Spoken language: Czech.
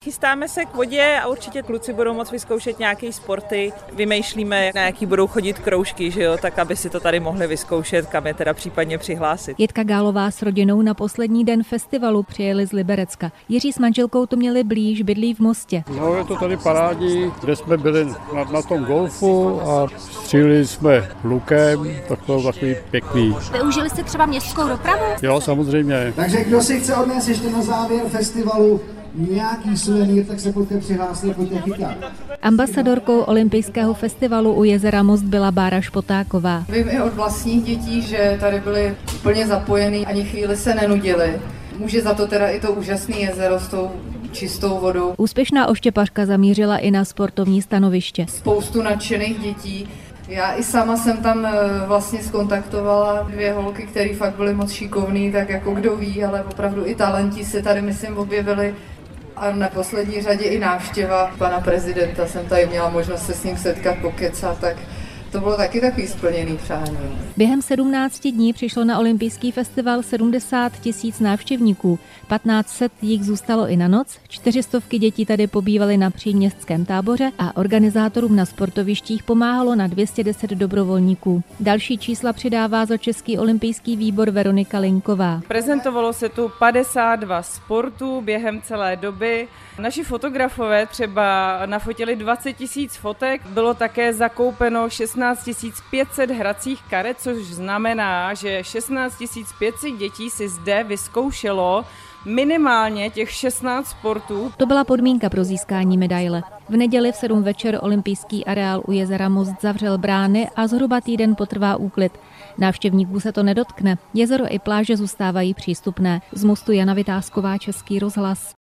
Chystáme se k vodě a určitě kluci budou moct vyzkoušet nějaké sporty. Vymýšlíme, na jaký budou chodit kroužky, že jo, tak aby si to tady mohli vyzkoušet, kam je teda případně přihlásit. Jitka Gálová s rodinou na poslední den festivalu přijeli z Liberecka. Jiří s manželkou to měli blíž, bydlí v Mostě. No, je to tady parádní, kde jsme byli na tom golfu a stříleli jsme lukem, tak to bylo takový pěkný. Využili jste třeba městskou dopravu? Jo, samozřejmě. Takže kdo si chce odnést ještě na závěr festivalu nějaký suvenýr, tak se pojďte přihlásit, pojďte chytat. Ambasadorkou olympijského festivalu u jezera Most byla Bára Špotáková. Vím i od vlastních dětí, že tady byli úplně zapojený, ani chvíli se nenudili. Může za to teda i to úžasné jezero s tou čistou vodou. Úspěšná oštěpařka zamířila i na sportovní stanoviště. Spoustu nadšených dětí. Já i sama jsem tam vlastně zkontaktovala 2 holky, které fakt byly moc šikovný, tak jako kdo ví, ale opravdu i talenti se tady, myslím, objevili. A na poslední řadě i návštěva pana prezidenta. Jsem tady měla možnost se s ním setkat, pokecat, tak to bylo taky takový splněný přání. Během 17 dní přišlo na olympijský festival 70 000 návštěvníků. 1500 jich zůstalo i na noc, 400 dětí tady pobývaly na příměstském táboře a organizátorům na sportovištích pomáhalo na 210 dobrovolníků. Další čísla přidává za Český olympijský výbor Veronika Linková. Prezentovalo se tu 52 sportů během celé doby. Naši fotografové třeba nafotili 20 000 fotek, bylo také zakoupeno 16 500 hracích karet, což znamená, že 16 500 dětí si zde vyzkoušelo minimálně těch 16 sportů. To byla podmínka pro získání medaile. V neděli v 7 večer olympijský areál u jezera Most zavřel brány a zhruba týden potrvá úklid. Návštěvníků se to nedotkne. Jezero i pláže zůstávají přístupné. Z Mostu Jana Vytázková, Český rozhlas.